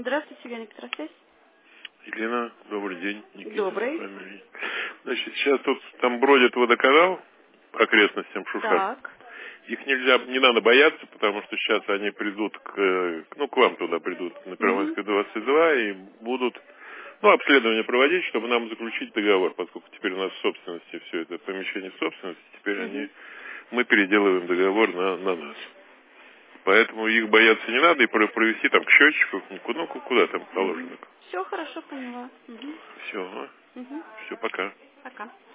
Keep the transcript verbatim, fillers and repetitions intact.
Здравствуйте, Елена Петросвязь. Елена, добрый день. Никита, Добрый. фамилия. Значит, сейчас тут там бродит водоканал по окрестностям Шушар. Так. Их нельзя, не надо бояться, потому что сейчас они придут к, ну, к вам туда придут, на Угу. Первомайская двадцать два, и будут, ну, обследование проводить, чтобы нам заключить договор, поскольку теперь у нас в собственности все это помещение в собственности, теперь Угу. они, мы переделываем договор на, на нас. Поэтому их бояться не надо, и про- провести там к счетчику, ну, ку- ну, ку- куда там Угу. положено. Все хорошо, поняла. Угу. Все, Угу. все, пока. Пока.